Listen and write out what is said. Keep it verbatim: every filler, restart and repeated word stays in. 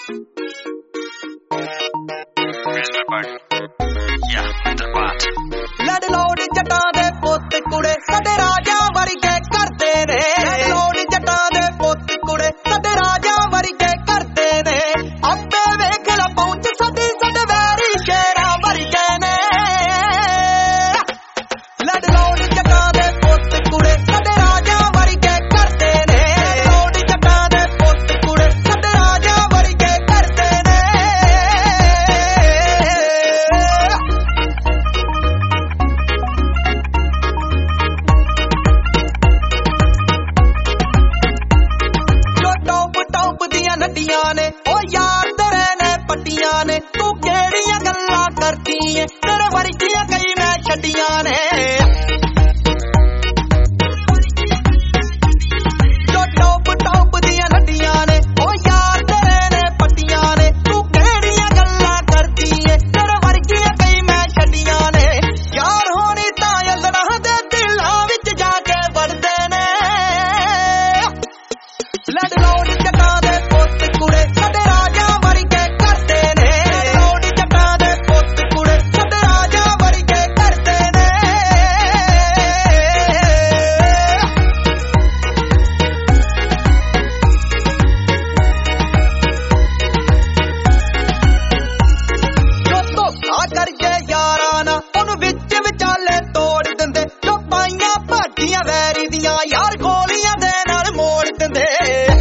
लड़ लोड़ जटा दे पुत कुड़े साडे राजा वर्गे करदे ने लड़ लोड़ जटा दे पुत कुड़े साडे राजा वर्गे करदे ने आपे वेख ला पहुंच साडी साडे वैरी शेरा वर्गे ने लड़ लोड़ जटा दे पुत कुड़े साडे राजा वर्गे करदे ने लड़ लोड़ जटा दे पुत कुड़े साडे राजा वर्गे करदे ने नडियां ने ओ यार तेरे ने पट्टियां ने तू केड़ियां गल्लां करदी ऐ तेरे वर्गियां कई मैं छड्डियां ने जो टॉप टॉप दियां नडियां ने ओ यार तेरे ने पट्टियां ने तू केड़ियां गल्लां करदी ऐ तेरे वर्गियां कई मैं छड्डियां ने यार होनी तां अल्लाह दे दिलां विच जाके वड़दे ने लड़ लोड़ जटा दे कुड़े साडे राजा वर्गे करदे ने लोड़ जटा दे पुत कुड़े साडे राजा वर्गे करदे ने जो धोखा करके यारां ना ओनू विच विचाले तोड़ दिंदे जो पाइयां भाटियां वैरी दियां यार गोलियां दे नाल मोड़ दिंदे।